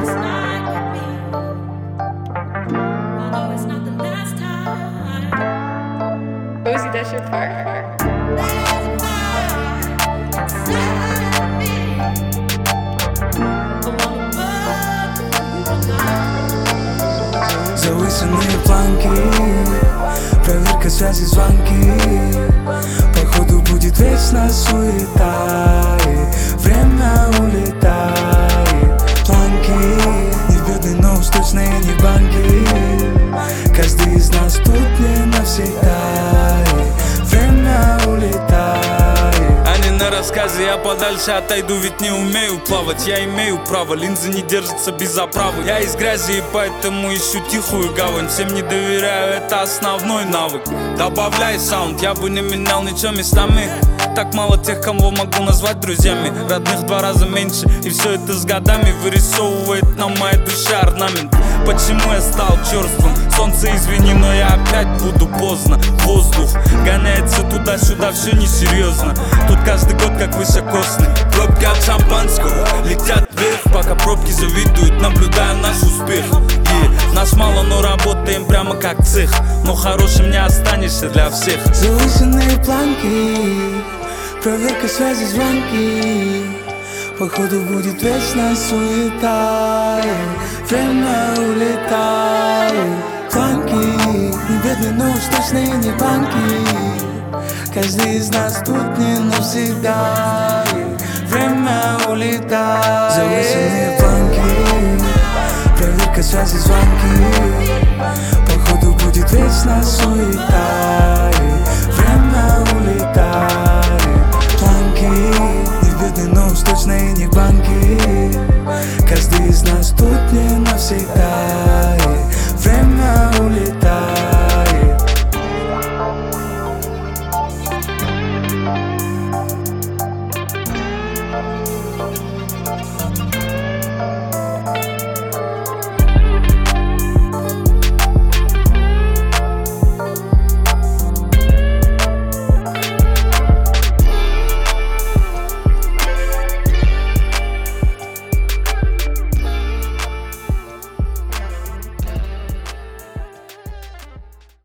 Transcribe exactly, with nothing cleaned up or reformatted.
Rosie, that's your part. Завышенные планки, проверка связи, звонки. Походу будет вечно суета, и время улетает. Планки, не бедные, но уж точно не банки. Каждый из нас тут не навсегда, и время улетает. А не на рассказе, я подальше отойду, ведь не умею плавать. Я имею право, линзы не держатся без оправы. Я из грязи и поэтому ищу тихую гавань. Всем не доверяю, это основной навык. Добавляй саунд, я бы не менял ничего местами. Так мало тех, кого могу назвать друзьями. Родных в два раза меньше, и все это с годами вырисовывает на моей душе орнамент. Почему я стал черствым? Солнце, извини, но я опять буду поздно. Воздух гоняется туда-сюда, все несерьезно. Тут каждый год как высокосный. Пробки от шампанского летят вверх, пока пробки завидуют, наблюдая наш успех. И нас мало, но работаем прямо как цех. Но хорошим не останешься для всех. Завышенные планки, проверка связи, звонки. Походу будет вечно суета, время улетает. Планки, не бедные, но уж точно и не банки. Каждый из нас тут не навсегда, время улетает. Завышенные планки, проверка связи, звонки. Походу будет вечно суета, время улетает. Планки, не бедные, но уж точно и не банки.